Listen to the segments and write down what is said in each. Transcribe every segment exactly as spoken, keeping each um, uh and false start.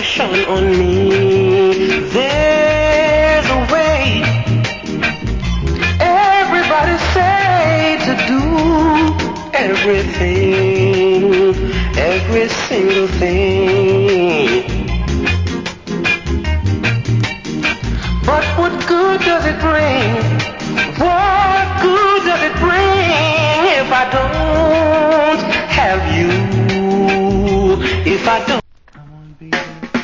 compassion on me. There's a way. Everybody say to do everything, every single thing. But what good does it bring? What good does it bring if I don't have you? If I don't. Come on, baby.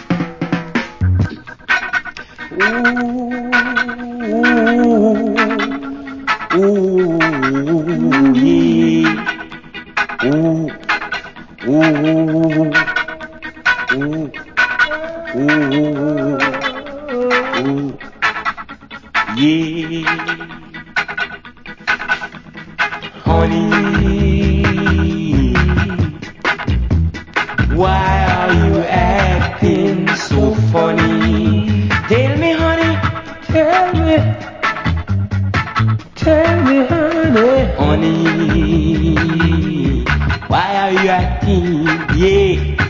Ooh, ooh, yeah. Ooh, ooh, ooh, ooh, ooh, yeah. Honey, why are you acting so funny? Tell me, honey, tell me, tell me, honey, honey, why are you acting, yeah?